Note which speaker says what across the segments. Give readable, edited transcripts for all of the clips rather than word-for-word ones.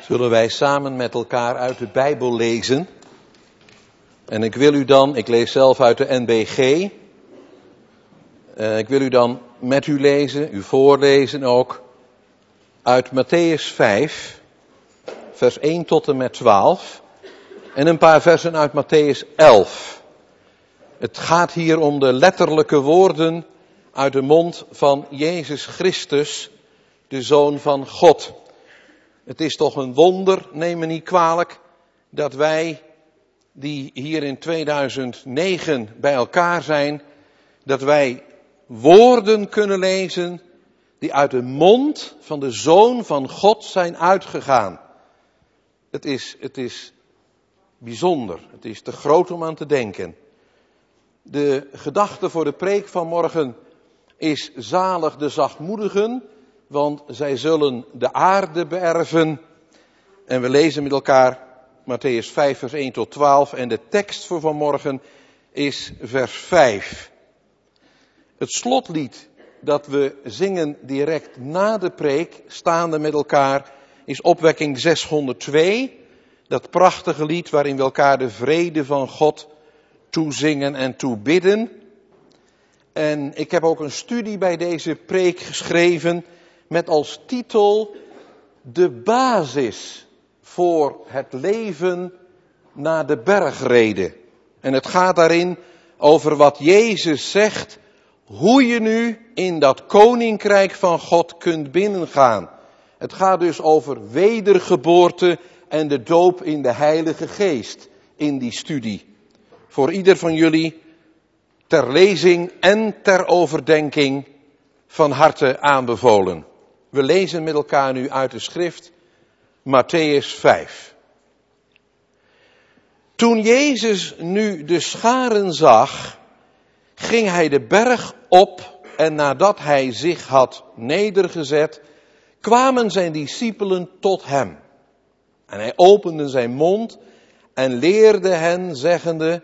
Speaker 1: Zullen wij samen met elkaar uit de Bijbel lezen? En ik lees zelf uit de NBG. Ik wil u dan met u lezen, u voorlezen ook, uit Mattheüs 5, vers 1 tot en met 12. En een paar versen uit Mattheüs 11. Het gaat hier om de letterlijke woorden uit de mond van Jezus Christus, de Zoon van God. Het is toch een wonder, neem me niet kwalijk, dat wij die hier in 2009 bij elkaar zijn, dat wij woorden kunnen lezen die uit de mond van de Zoon van God zijn uitgegaan. Het is bijzonder, het is te groot om aan te denken. De gedachte voor de preek van morgen is zalig de zachtmoedigen, want zij zullen de aarde beërven. En we lezen met elkaar Mattheüs 5 vers 1 tot 12 en de tekst voor vanmorgen is vers 5. Het slotlied dat we zingen direct na de preek, staande met elkaar, is opwekking 602. Dat prachtige lied waarin we elkaar de vrede van God toezingen en toebidden. En ik heb ook een studie bij deze preek geschreven met als titel de basis voor het leven na de bergrede. En het gaat daarin over wat Jezus zegt, hoe je nu in dat koninkrijk van God kunt binnengaan. Het gaat dus over wedergeboorte en de doop in de Heilige Geest in die studie. Voor ieder van jullie ter lezing en ter overdenking van harte aanbevolen. We lezen met elkaar nu uit de schrift Mattheüs 5. Toen Jezus nu de scharen zag, ging hij de berg op en nadat hij zich had nedergezet, kwamen zijn discipelen tot hem. En hij opende zijn mond en leerde hen zeggende,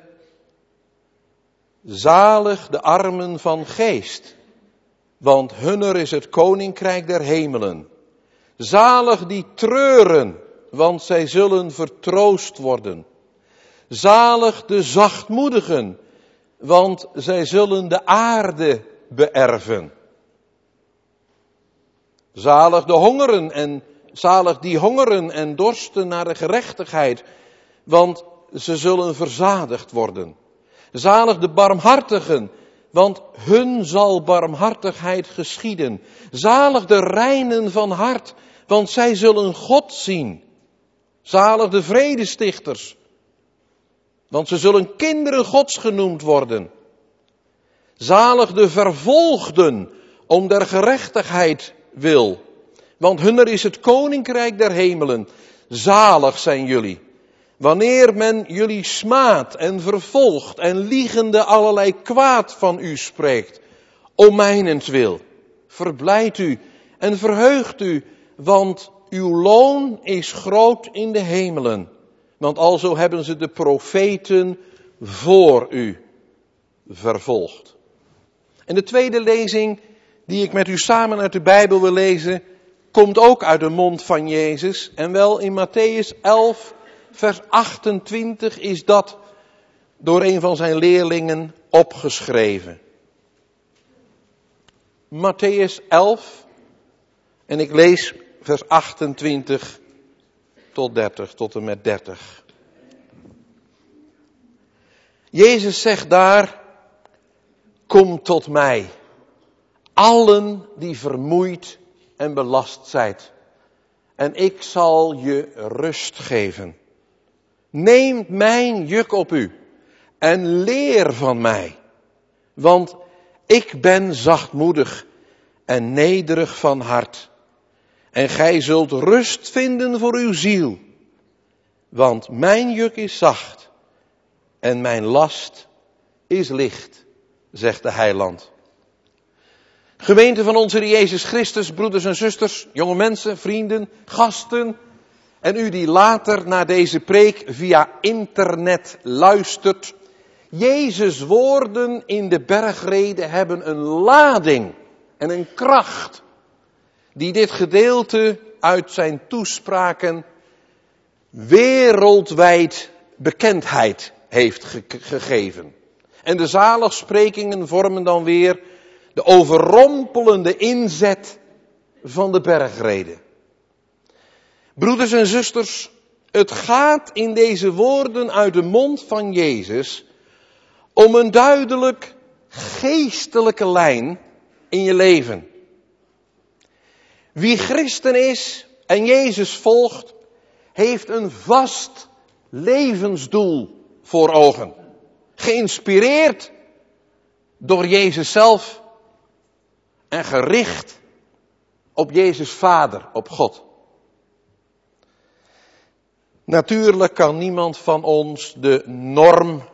Speaker 1: zalig de armen van geest, want hunner is het koninkrijk der hemelen. Zalig die treuren, want zij zullen vertroost worden. Zalig de zachtmoedigen, want zij zullen de aarde beërven. Zalig die hongeren en dorsten naar de gerechtigheid, want ze zullen verzadigd worden. Zalig de barmhartigen, want hun zal barmhartigheid geschieden. Zalig de reinen van hart, want zij zullen God zien. Zalig de vredestichters, want ze zullen kinderen Gods genoemd worden. Zalig de vervolgden om der gerechtigheid wil, want hunner is het koninkrijk der hemelen. Zalig zijn jullie, wanneer men jullie smaadt en vervolgt en liegende allerlei kwaad van u spreekt, om mijnentwil. Verblijd u en verheugt u, want uw loon is groot in de hemelen. Want alzo hebben ze de profeten voor u vervolgd. En de tweede lezing die ik met u samen uit de Bijbel wil lezen, komt ook uit de mond van Jezus. En wel in Mattheüs 11, vers 28 is dat door een van zijn leerlingen opgeschreven. Mattheüs 11 en ik lees vers 28 tot en met 30. Jezus zegt daar, kom tot mij, allen die vermoeid en belast zijt, en ik zal je rust geven. Neem mijn juk op u en leer van mij, want ik ben zachtmoedig en nederig van hart. En gij zult rust vinden voor uw ziel, want mijn juk is zacht en mijn last is licht, zegt de Heiland. Gemeente van onze Heer Jezus Christus, broeders en zusters, jonge mensen, vrienden, gasten en u die later naar deze preek via internet luistert. Jezus' woorden in de bergrede hebben een lading en een kracht die dit gedeelte uit zijn toespraken wereldwijd bekendheid heeft gegeven. En de zaligsprekingen vormen dan weer de overrompelende inzet van de bergrede. Broeders en zusters, het gaat in deze woorden uit de mond van Jezus om een duidelijk geestelijke lijn in je leven. Wie christen is en Jezus volgt, heeft een vast levensdoel voor ogen. Geïnspireerd door Jezus zelf en gericht op Jezus Vader, op God. Natuurlijk kan niemand van ons de norm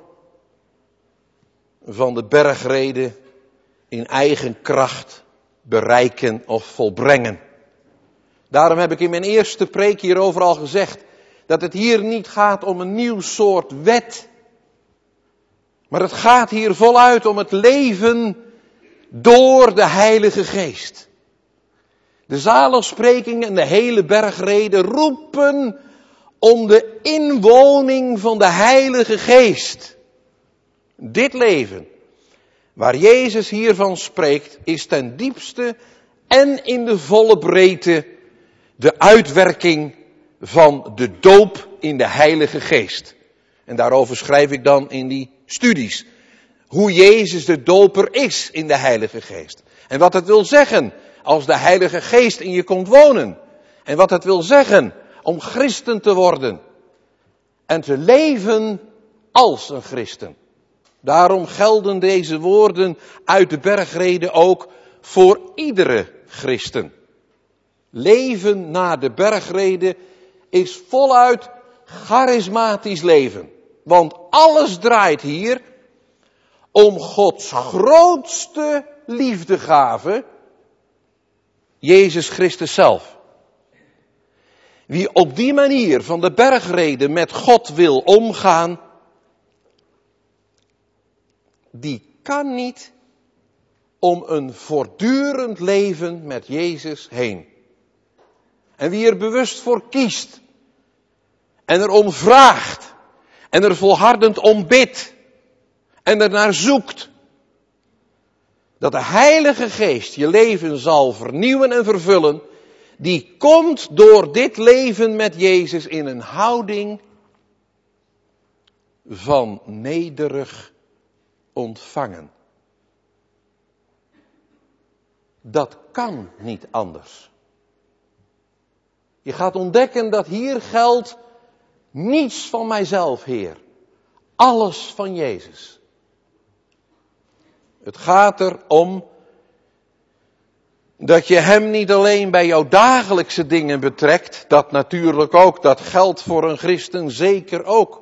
Speaker 1: van de bergrede in eigen kracht bereiken of volbrengen. Daarom heb ik in mijn eerste preek hierover al gezegd dat het hier niet gaat om een nieuw soort wet. Maar het gaat hier voluit om het leven door de Heilige Geest. De zaligsprekingen en de hele bergrede roepen om de inwoning van de Heilige Geest. Dit leven, waar Jezus hiervan spreekt, is ten diepste en in de volle breedte de uitwerking van de doop in de Heilige Geest. En daarover schrijf ik dan in die studies. Hoe Jezus de doper is in de Heilige Geest. En wat het wil zeggen als de Heilige Geest in je komt wonen. En wat het wil zeggen om christen te worden. En te leven als een christen. Daarom gelden deze woorden uit de bergrede ook voor iedere christen. Leven na de bergrede is voluit charismatisch leven. Want alles draait hier om Gods grootste liefdegave, Jezus Christus zelf. Wie op die manier van de bergrede met God wil omgaan, die kan niet om een voortdurend leven met Jezus heen. En wie er bewust voor kiest en erom vraagt en er volhardend om bidt en er naar zoekt, dat de Heilige Geest je leven zal vernieuwen en vervullen, die komt door dit leven met Jezus in een houding van nederig ontvangen. Dat kan niet anders. Je gaat ontdekken dat hier geldt niets van mijzelf, Heer. Alles van Jezus. Het gaat erom dat je hem niet alleen bij jouw dagelijkse dingen betrekt, dat natuurlijk ook, dat geldt voor een christen zeker ook.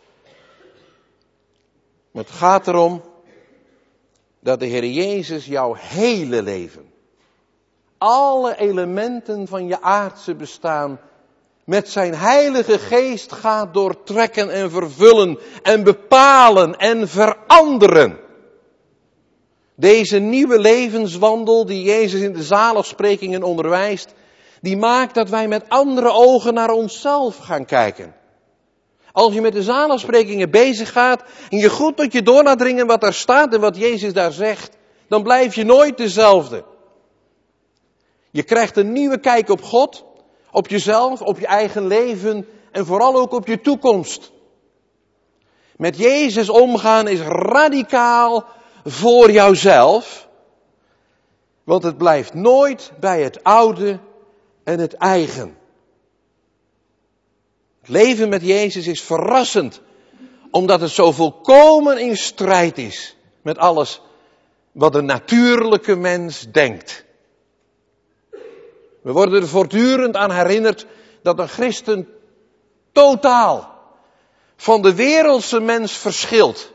Speaker 1: Maar het gaat erom dat de Heer Jezus jouw hele leven, alle elementen van je aardse bestaan, met zijn Heilige Geest gaat doortrekken en vervullen en bepalen en veranderen. Deze nieuwe levenswandel die Jezus in de zaligsprekingen onderwijst, die maakt dat wij met andere ogen naar onszelf gaan kijken. Als je met de zaligsprekingen bezig gaat en je goed tot je door laat dringen wat daar staat en wat Jezus daar zegt, dan blijf je nooit dezelfde. Je krijgt een nieuwe kijk op God, op jezelf, op je eigen leven en vooral ook op je toekomst. Met Jezus omgaan is radicaal voor jouzelf, want het blijft nooit bij het oude en het eigen. Het leven met Jezus is verrassend, omdat het zo volkomen in strijd is met alles wat de natuurlijke mens denkt. We worden er voortdurend aan herinnerd dat een christen totaal van de wereldse mens verschilt.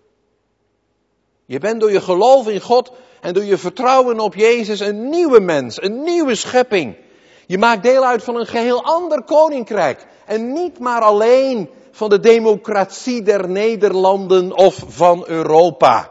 Speaker 1: Je bent door je geloof in God en door je vertrouwen op Jezus een nieuwe mens, een nieuwe schepping. Je maakt deel uit van een geheel ander koninkrijk. En niet maar alleen van de democratie der Nederlanden of van Europa.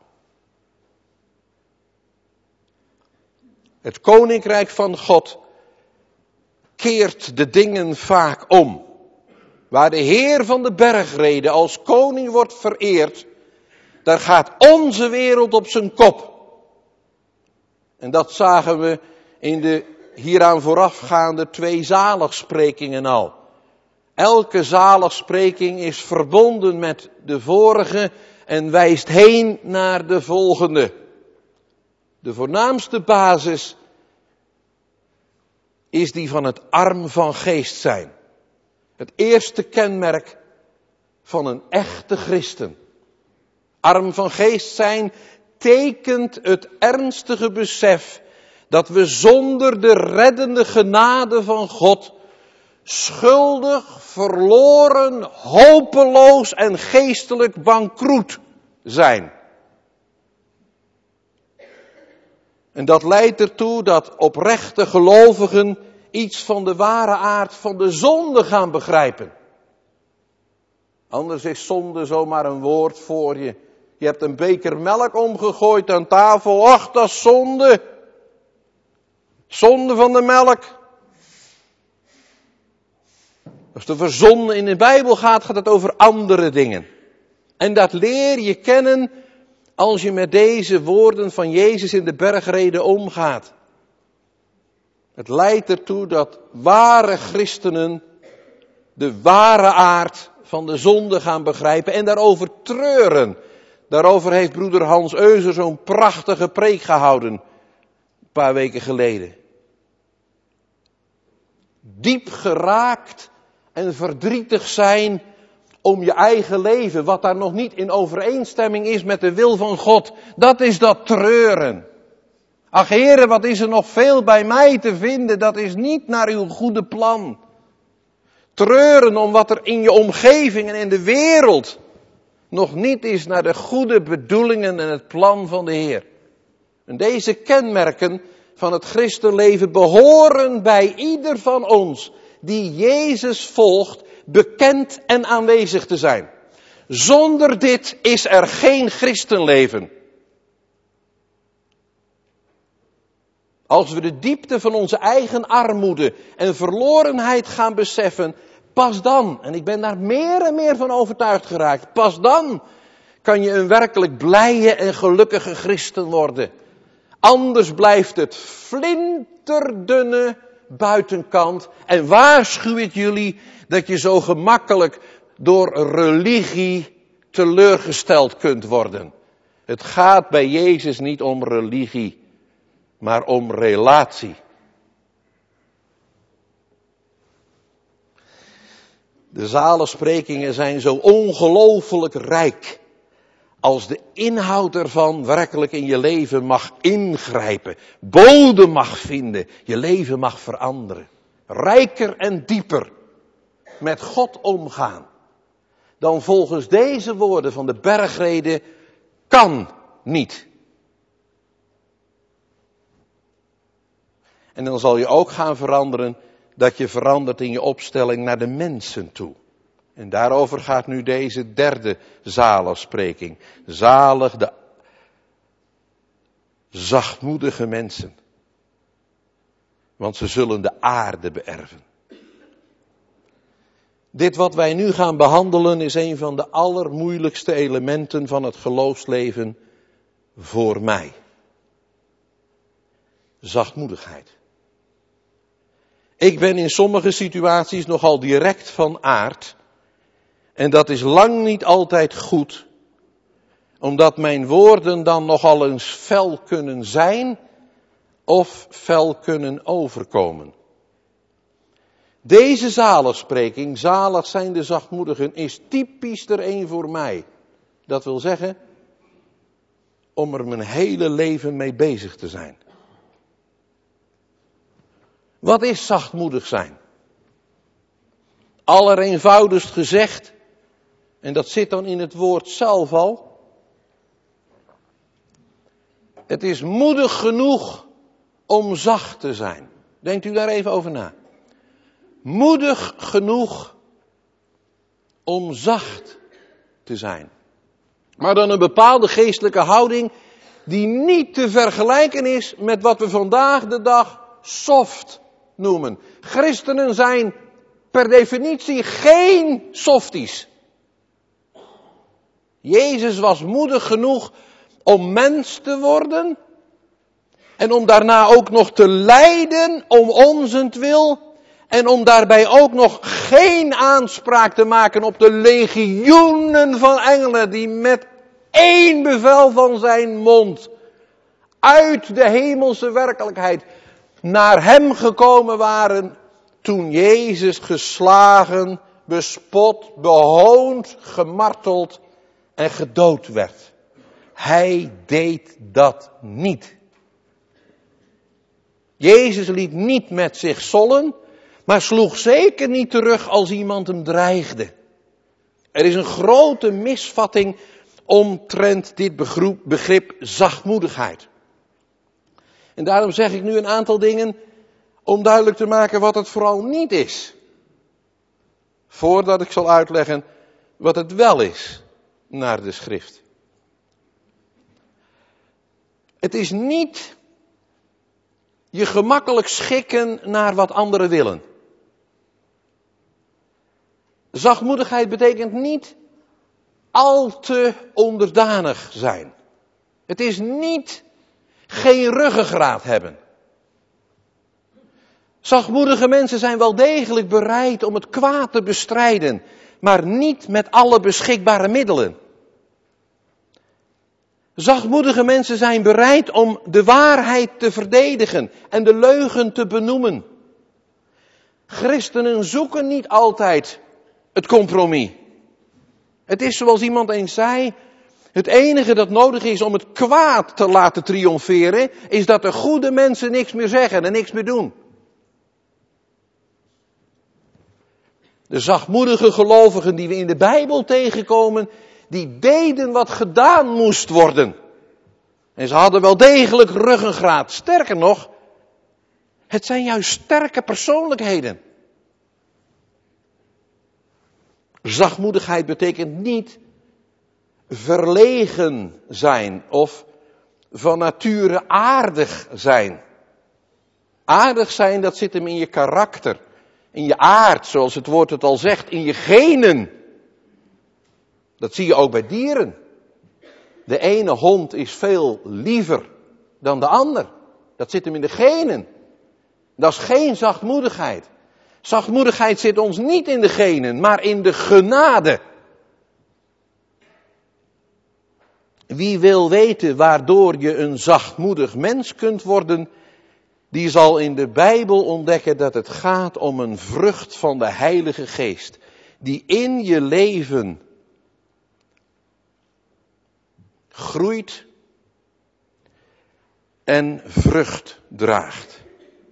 Speaker 1: Het koninkrijk van God keert de dingen vaak om. waar de Heer van de bergreden als koning wordt vereerd, daar gaat onze wereld op zijn kop. En dat zagen we in de hieraan voorafgaande 2 zaligsprekingen al. Elke zaligspreking is verbonden met de vorige en wijst heen naar de volgende. De voornaamste basis is die van het arm van geest zijn. Het eerste kenmerk van een echte christen. Arm van geest zijn tekent het ernstige besef dat we zonder de reddende genade van God schuldig, verloren, hopeloos en geestelijk bankroet zijn. En dat leidt ertoe dat oprechte gelovigen iets van de ware aard van de zonde gaan begrijpen. Anders is zonde zomaar een woord voor je. Je hebt een beker melk omgegooid aan tafel. Ach, dat is zonde. Zonde van de melk. Als het over zonde in de Bijbel gaat, gaat het over andere dingen. En dat leer je kennen als je met deze woorden van Jezus in de bergreden omgaat. Het leidt ertoe dat ware christenen de ware aard van de zonde gaan begrijpen en daarover treuren. Daarover heeft broeder Hans Euser zo'n prachtige preek gehouden, een paar weken geleden. Diep geraakt en verdrietig zijn om je eigen leven, wat daar nog niet in overeenstemming is met de wil van God. Dat is dat treuren. Ach Heere, wat is er nog veel bij mij te vinden, dat is niet naar uw goede plan. Treuren om wat er in je omgeving en in de wereld nog niet is naar de goede bedoelingen en het plan van de Heer. En deze kenmerken van het christenleven behoren bij ieder van ons die Jezus volgt bekend en aanwezig te zijn. Zonder dit is er geen christenleven. Als we de diepte van onze eigen armoede en verlorenheid gaan beseffen, pas dan, en ik ben daar meer en meer van overtuigd geraakt, pas dan kan je een werkelijk blije en gelukkige christen worden. Anders blijft het flinterdunne buitenkant en waarschuw ik jullie dat je zo gemakkelijk door religie teleurgesteld kunt worden. Het gaat bij Jezus niet om religie, maar om relatie. De zaligsprekingen zijn zo ongelooflijk rijk als de inhoud ervan werkelijk in je leven mag ingrijpen, bodem mag vinden, je leven mag veranderen. Rijker en dieper met God omgaan dan volgens deze woorden van de bergreden kan niet. En dan zal je ook gaan veranderen dat je verandert in je opstelling naar de mensen toe. En daarover gaat nu deze derde zaligspreking. Zalig de zachtmoedige mensen, want ze zullen de aarde beërven. Dit wat wij nu gaan behandelen is een van de allermoeilijkste elementen van het geloofsleven voor mij. Zachtmoedigheid. Ik ben in sommige situaties nogal direct van aard. En dat is lang niet altijd goed. Omdat mijn woorden dan nogal eens fel kunnen zijn. Of fel kunnen overkomen. Deze zaligspreking, zalig zijn de zachtmoedigen, is typisch er een voor mij. Dat wil zeggen, om er mijn hele leven mee bezig te zijn. Wat is zachtmoedig zijn? Allereenvoudigst gezegd, en dat zit dan in het woord zelf al. Het is moedig genoeg om zacht te zijn. Denkt u daar even over na. Moedig genoeg om zacht te zijn. Maar dan een bepaalde geestelijke houding die niet te vergelijken is met wat we vandaag de dag soft noemen. Christenen zijn per definitie geen softies. Jezus was moedig genoeg om mens te worden en om daarna ook nog te lijden om onzentwil en om daarbij ook nog geen aanspraak te maken op de legioenen van engelen die met één bevel van zijn mond uit de hemelse werkelijkheid naar hem gekomen waren toen Jezus geslagen, bespot, behoond, gemarteld en gedood werd. Hij deed dat niet. Jezus liet niet met zich sollen, maar sloeg zeker niet terug als iemand hem dreigde. Er is een grote misvatting omtrent dit begrip zachtmoedigheid. En daarom zeg ik nu een aantal dingen om duidelijk te maken wat het vooral niet is. Voordat ik zal uitleggen wat het wel is naar de schrift. Het is niet je gemakkelijk schikken naar wat anderen willen. Zachtmoedigheid betekent niet al te onderdanig zijn. Het is niet geen ruggengraat hebben. Zachtmoedige mensen zijn wel degelijk bereid om het kwaad te bestrijden, maar niet met alle beschikbare middelen. Zachtmoedige mensen zijn bereid om de waarheid te verdedigen en de leugen te benoemen. Christenen zoeken niet altijd het compromis. Het is zoals iemand eens zei, het enige dat nodig is om het kwaad te laten triomferen, is dat de goede mensen niks meer zeggen en niks meer doen. De zachtmoedige gelovigen die we in de Bijbel tegenkomen, die deden wat gedaan moest worden. En ze hadden wel degelijk ruggengraat. Sterker nog, het zijn juist sterke persoonlijkheden. Zachtmoedigheid betekent niet verlegen zijn of van nature aardig zijn. Aardig zijn, dat zit hem in je karakter, in je aard, zoals het woord het al zegt, in je genen. Dat zie je ook bij dieren. De ene hond is veel liever dan de ander. Dat zit hem in de genen. Dat is geen zachtmoedigheid. Zachtmoedigheid zit ons niet in de genen, maar in de genade. Wie wil weten waardoor je een zachtmoedig mens kunt worden, die zal in de Bijbel ontdekken dat het gaat om een vrucht van de Heilige Geest, die in je leven groeit en vrucht draagt.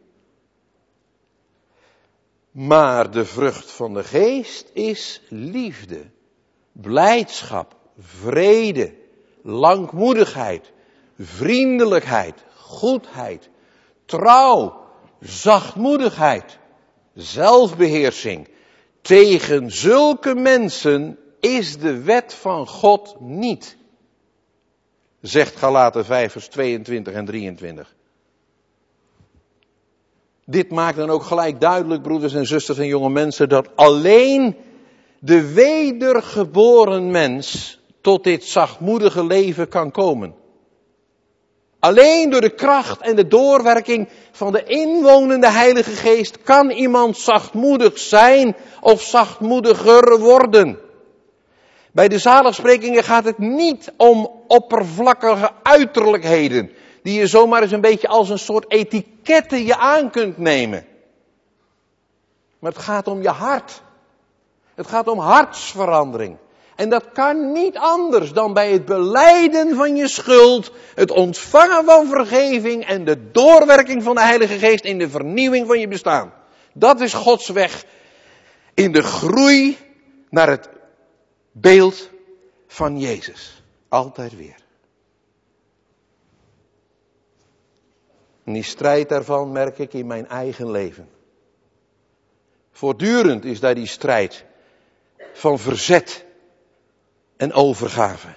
Speaker 1: Maar de vrucht van de Geest is liefde, blijdschap, vrede, langmoedigheid, vriendelijkheid, goedheid, trouw, zachtmoedigheid, zelfbeheersing. Tegen zulke mensen is de wet van God niet, zegt Galaten 5 vers 22 en 23. Dit maakt dan ook gelijk duidelijk, broeders en zusters en jonge mensen, dat alleen de wedergeboren mens tot dit zachtmoedige leven kan komen. Alleen door de kracht en de doorwerking van de inwonende Heilige Geest kan iemand zachtmoedig zijn of zachtmoediger worden. Bij de zaligsprekingen gaat het niet om oppervlakkige uiterlijkheden, die je zomaar eens een beetje als een soort etiketten je aan kunt nemen. Maar het gaat om je hart. Het gaat om hartsverandering. En dat kan niet anders dan bij het belijden van je schuld, het ontvangen van vergeving en de doorwerking van de Heilige Geest in de vernieuwing van je bestaan. Dat is Gods weg in de groei naar het beeld van Jezus. Altijd weer. En die strijd daarvan merk ik in mijn eigen leven. Voortdurend is daar die strijd van verzet en overgave.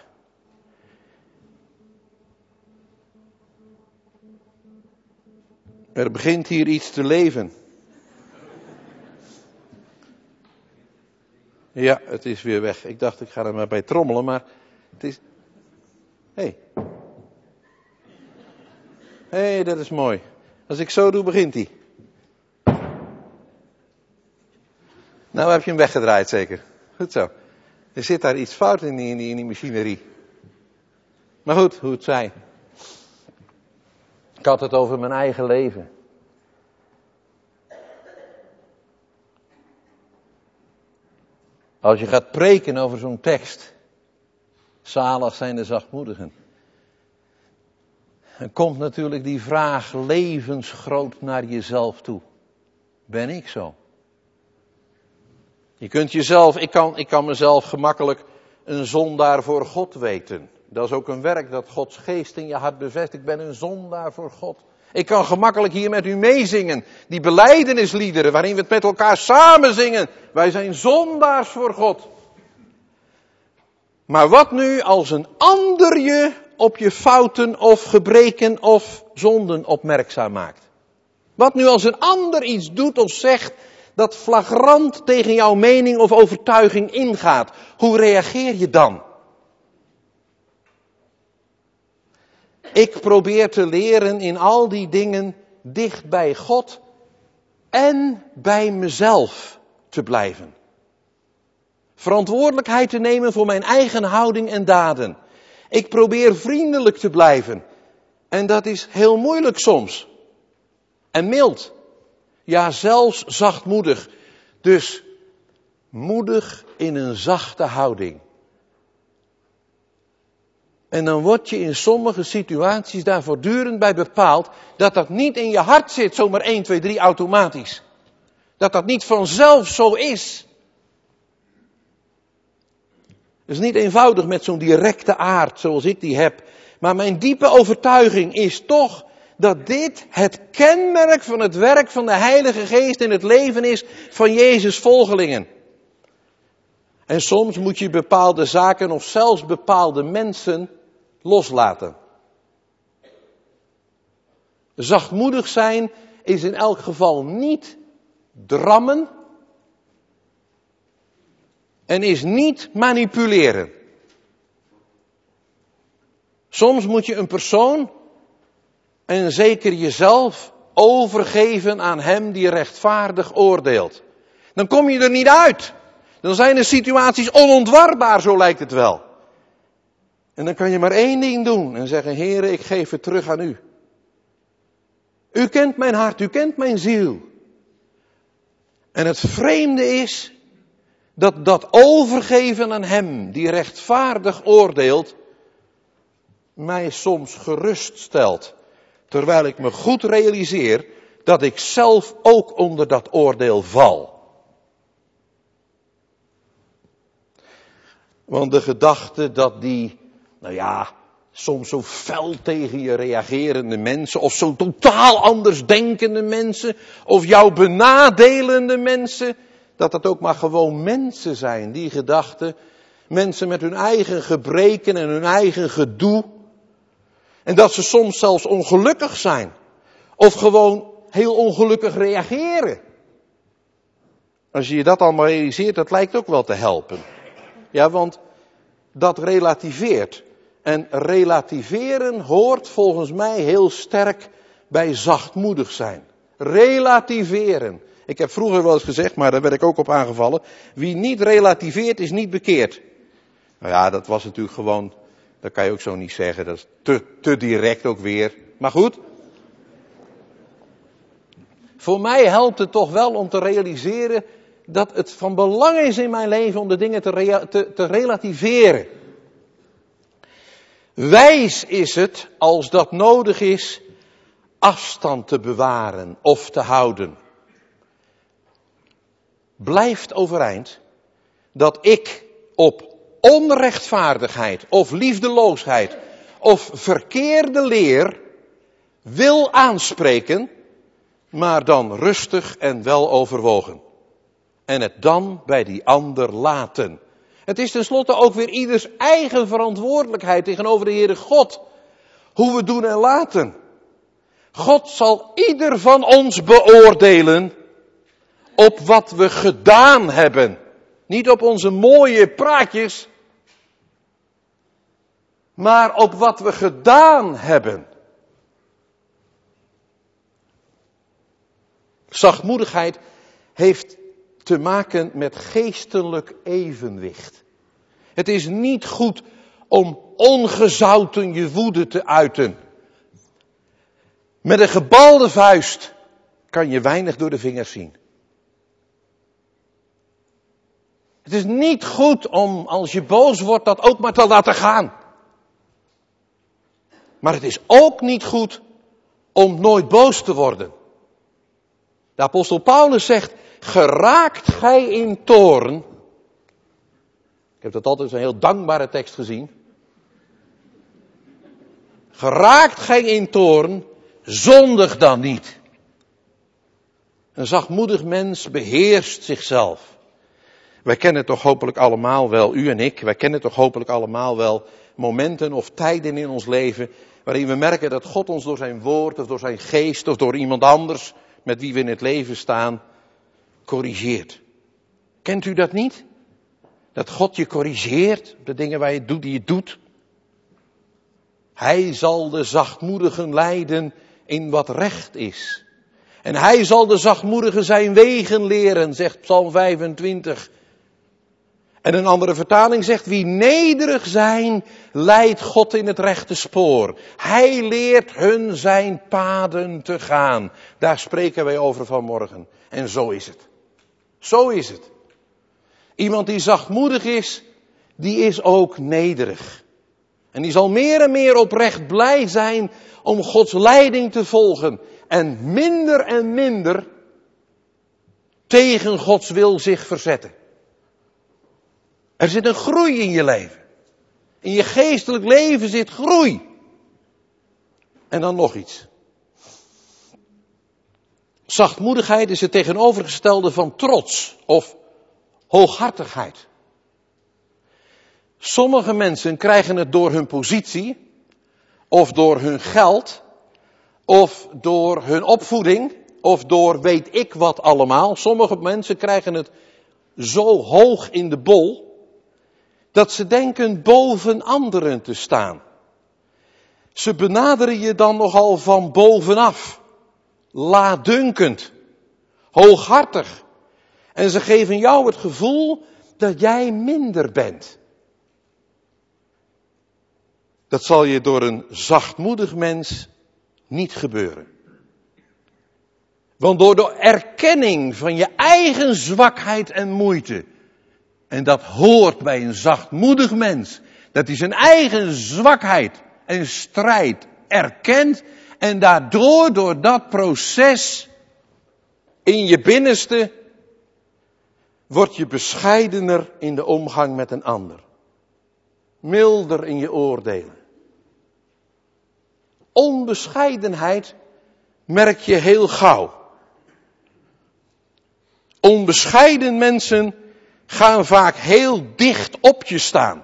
Speaker 1: Er begint hier iets te leven. Ja, het is weer weg. Ik dacht, ik ga er maar bij trommelen, maar het is... Hé, dat is mooi. Als ik zo doe, begint hij. Nou heb je hem weggedraaid zeker. Goed zo. Er zit daar iets fout in die machinerie. Maar goed, hoe het zij. Ik had het over mijn eigen leven. Als je gaat preken over zo'n tekst. Zalig zijn de zachtmoedigen. Dan komt natuurlijk die vraag levensgroot naar jezelf toe. Ben ik zo? Je kunt jezelf, ik kan mezelf gemakkelijk een zondaar voor God weten. Dat is ook een werk dat Gods geest in je hart bevestigt. Ik ben een zondaar voor God. Ik kan gemakkelijk hier met u meezingen. Die belijdenisliederen waarin we het met elkaar samen zingen. Wij zijn zondaars voor God. Maar wat nu als een ander je op je fouten of gebreken of zonden opmerkzaam maakt? Wat nu als een ander iets doet of zegt dat flagrant tegen jouw mening of overtuiging ingaat? Hoe reageer je dan? Ik probeer te leren in al die dingen dicht bij God en bij mezelf te blijven. Verantwoordelijkheid te nemen voor mijn eigen houding en daden. Ik probeer vriendelijk te blijven. En dat is heel moeilijk soms. En mild. Ja, zelfs zachtmoedig. Dus moedig in een zachte houding. En dan word je in sommige situaties daar voortdurend bij bepaald dat dat niet in je hart zit, zomaar 1, 2, 3 automatisch. Dat dat niet vanzelf zo is. Het is niet eenvoudig met zo'n directe aard zoals ik die heb. Maar mijn diepe overtuiging is toch dat dit het kenmerk van het werk van de Heilige Geest in het leven is van Jezus' volgelingen. En soms moet je bepaalde zaken of zelfs bepaalde mensen loslaten. Zachtmoedig zijn is in elk geval niet drammen en is niet manipuleren. Soms moet je een persoon en zeker jezelf overgeven aan hem die rechtvaardig oordeelt. Dan kom je er niet uit. Dan zijn de situaties onontwarbaar, zo lijkt het wel. En dan kan je maar één ding doen en zeggen, Heere, ik geef het terug aan u. U kent mijn hart, u kent mijn ziel. En het vreemde is dat overgeven aan hem die rechtvaardig oordeelt, mij soms geruststelt. Terwijl ik me goed realiseer dat ik zelf ook onder dat oordeel val. Want de gedachte dat die, soms zo fel tegen je reagerende mensen, of zo totaal anders denkende mensen, of jou benadelende mensen, dat dat ook maar gewoon mensen zijn, die gedachten. Mensen met hun eigen gebreken en hun eigen gedoe. En dat ze soms zelfs ongelukkig zijn. Of gewoon heel ongelukkig reageren. Als je dat allemaal realiseert, dat lijkt ook wel te helpen. Ja, want dat relativeert. En relativeren hoort volgens mij heel sterk bij zachtmoedig zijn. Relativeren. Ik heb vroeger wel eens gezegd, maar daar werd ik ook op aangevallen. Wie niet relativeert is niet bekeerd. Nou ja, dat was natuurlijk gewoon, dat kan je ook zo niet zeggen. Dat is te direct ook weer. Maar goed. Voor mij helpt het toch wel om te realiseren dat het van belang is in mijn leven om de dingen te relativeren. Wijs is het, als dat nodig is, afstand te bewaren of te houden. Blijft overeind dat ik op onrechtvaardigheid of liefdeloosheid of verkeerde leer wil aanspreken, maar dan rustig en wel overwogen. En het dan bij die ander laten. Het is tenslotte ook weer ieders eigen verantwoordelijkheid tegenover de Heere God. Hoe we doen en laten. God zal ieder van ons beoordelen op wat we gedaan hebben. Niet op onze mooie praatjes, maar op wat we gedaan hebben. Zachtmoedigheid heeft te maken met geestelijk evenwicht. Het is niet goed om ongezouten je woede te uiten. Met een gebalde vuist kan je weinig door de vingers zien. Het is niet goed om, als je boos wordt, dat ook maar te laten gaan. Maar het is ook niet goed om nooit boos te worden. De apostel Paulus zegt, geraakt gij in toorn. Ik heb dat altijd als een heel dankbare tekst gezien. Geraakt gij in toorn, zondig dan niet. Een zachtmoedig mens beheerst zichzelf. Wij kennen toch hopelijk allemaal wel, u en ik, wij kennen toch hopelijk allemaal wel momenten of tijden in ons leven waarin we merken dat God ons door zijn woord of door zijn geest of door iemand anders met wie we in het leven staan, corrigeert. Kent u dat niet? Dat God je corrigeert op de dingen waar je doet die je doet. Hij zal de zachtmoedigen leiden in wat recht is. En hij zal de zachtmoedigen zijn wegen leren, zegt Psalm 25. En een andere vertaling zegt, wie nederig zijn, leidt God in het rechte spoor. Hij leert hun zijn paden te gaan. Daar spreken wij over vanmorgen. En zo is het. Zo is het. Iemand die zachtmoedig is, die is ook nederig. En die zal meer en meer oprecht blij zijn om Gods leiding te volgen. En minder tegen Gods wil zich verzetten. Er zit een groei in je leven. In je geestelijk leven zit groei. En dan nog iets. Zachtmoedigheid is het tegenovergestelde van trots of hooghartigheid. Sommige mensen krijgen het door hun positie, of door hun geld, of door hun opvoeding, of door weet ik wat allemaal. Sommige mensen krijgen het zo hoog in de bol, dat ze denken boven anderen te staan. Ze benaderen je dan nogal van bovenaf, laatdunkend, hooghartig. En ze geven jou het gevoel dat jij minder bent. Dat zal je door een zachtmoedig mens niet gebeuren. Want door de erkenning van je eigen zwakheid en moeite, en dat hoort bij een zachtmoedig mens, dat hij zijn eigen zwakheid en strijd erkent en daardoor, door dat proces in je binnenste, word je bescheidener in de omgang met een ander. Milder in je oordelen. Onbescheidenheid merk je heel gauw. Onbescheiden mensen gaan vaak heel dicht op je staan.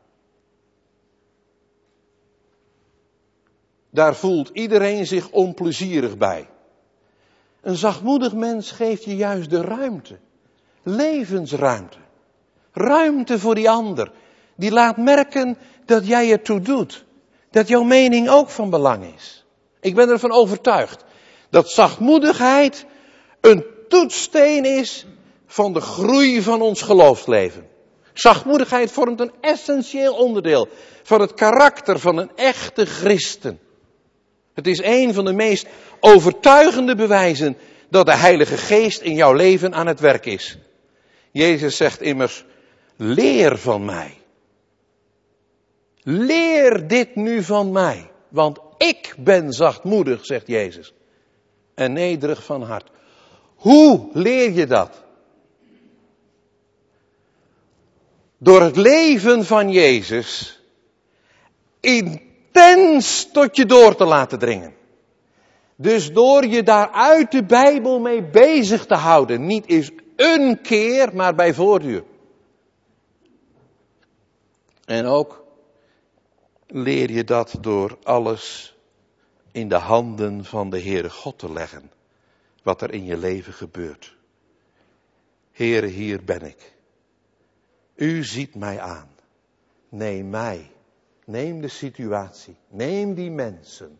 Speaker 1: Daar voelt iedereen zich onplezierig bij. Een zachtmoedig mens geeft je juist de ruimte. Levensruimte. Ruimte voor die ander. Die laat merken dat jij ertoe doet. Dat jouw mening ook van belang is. Ik ben ervan overtuigd dat zachtmoedigheid een toetssteen is van de groei van ons geloofsleven. Zachtmoedigheid vormt een essentieel onderdeel van het karakter van een echte christen. Het is een van de meest overtuigende bewijzen dat de Heilige Geest in jouw leven aan het werk is. Jezus zegt immers, leer van mij. Leer dit nu van mij, want ik ben zachtmoedig, zegt Jezus, en nederig van hart. Hoe leer je dat? Door het leven van Jezus intens tot je door te laten dringen. Dus door je daar uit de Bijbel mee bezig te houden. Niet eens een keer, maar bij voortduur. En ook leer je dat door alles in de handen van de Heere God te leggen. Wat er in je leven gebeurt. Heere, hier ben ik. U ziet mij aan. Neem mij. Neem de situatie. Neem die mensen.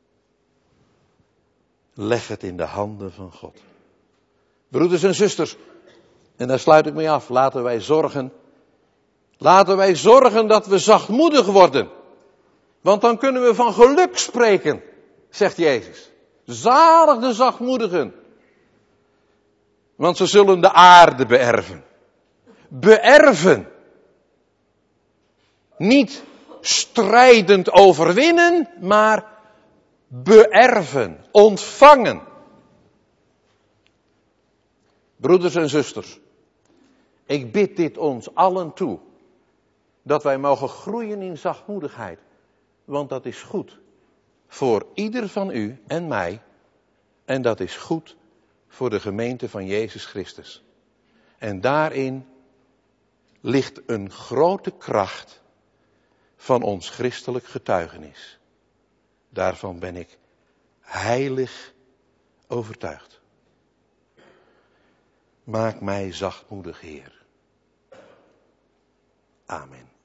Speaker 1: Leg het in de handen van God. Broeders en zusters, en daar sluit ik mee af, laten wij zorgen dat we zachtmoedig worden. Want dan kunnen we van geluk spreken, zegt Jezus. Zalig de zachtmoedigen. Want ze zullen de aarde beërven. Beërven. Niet strijdend overwinnen, maar beërven, ontvangen. Broeders en zusters, ik bid dit ons allen toe, dat wij mogen groeien in zachtmoedigheid, want dat is goed voor ieder van u en mij, en dat is goed voor de gemeente van Jezus Christus. En daarin ligt een grote kracht van ons christelijk getuigenis. Daarvan ben ik heilig overtuigd. Maak mij zachtmoedig, Heer. Amen.